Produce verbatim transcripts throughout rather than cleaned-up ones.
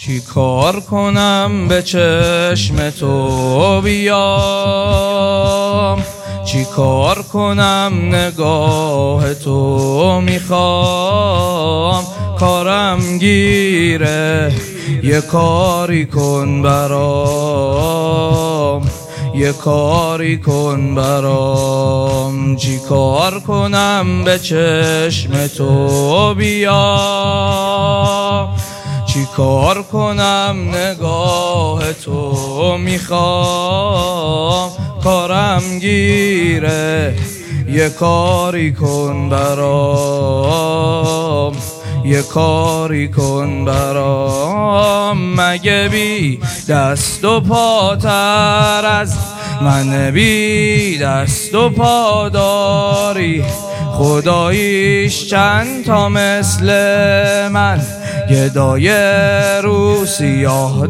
چی کار کنم به چشم تو بیام، چی کار کنم نگاه تو میخوام، کارم گیره یه کاری کن برام، یه کاری کن برام. چی کار کنم به چشم تو بیام، چی کار کنم نگاه تو میخوام، کارم گیره یه کاری کن برام، یه کاری کن برام. مگه بی دست و پاتر از من بی دست و پا داری، خداییش چند تا مثل من گدای رو سیاه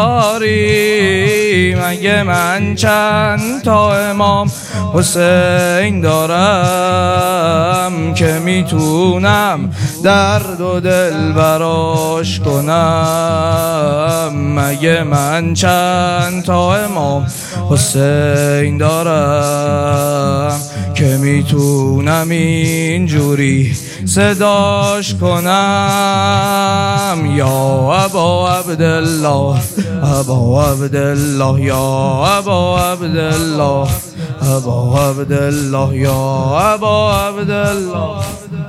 داری. مگه من چند تا امام حسین دارم که میتونم درد و دل براش کنم؟ مگه من چند تا امام حسین دارم که میتونم اینجوری صداش کنم؟ یا ابا عبدالله، ابا عبدالله، یا ابا عبدالله، ابا عبدالله، یا ابا عبدالله.